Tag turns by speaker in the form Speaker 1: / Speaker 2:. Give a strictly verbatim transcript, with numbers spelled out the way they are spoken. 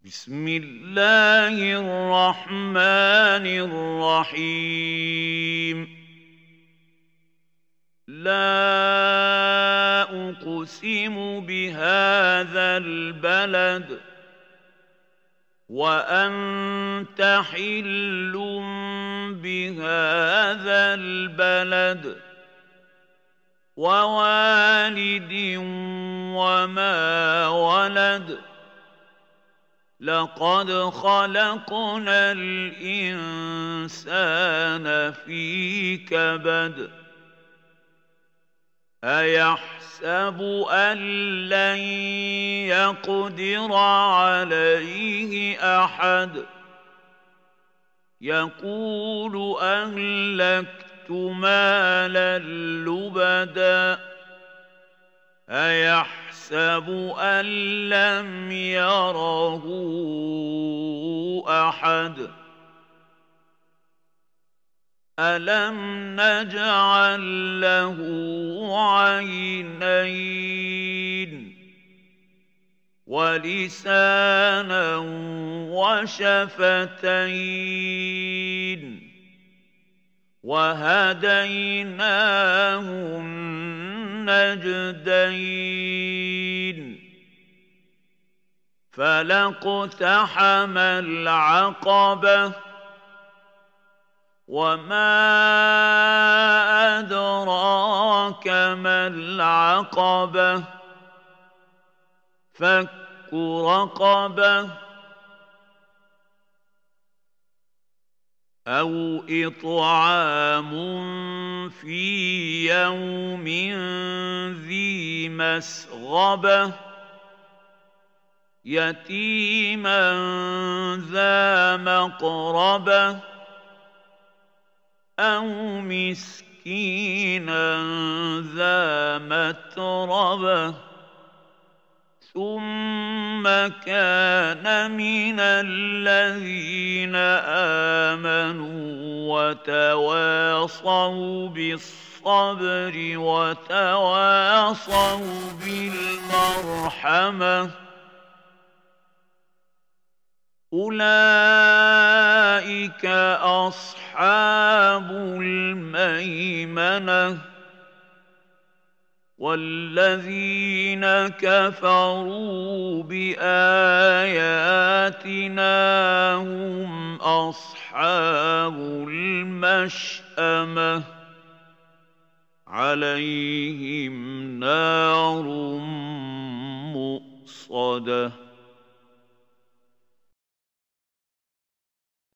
Speaker 1: بسم الله الرحمن الرحيم لا أقسم بهذا البلد وأنت حل بهذا البلد ووالد وما ولد لقد خلقنا الإنسان في كبد أيحسب أن لن يقدر عليه أحد يقول أهلكت مالا لبدا أيحسب أن لم يره أحد ألم نجعل له عينين ولسانا وشفتين وهديناه النجدين فلاقتحم العقبة وما أدراك ما العقبة فك رقبة أو إطعام في يوم ذي مسغبة يتيما ذا مقربة أو مسكينا ذا متربة ثم كان من الذين آمنوا وتواصوا بالصبر وتواصوا بالمرحمة أولئك أصحاب الميمنة والذين كفروا بآياتنا هم أصحاب المشأمة عليهم نار مؤصدة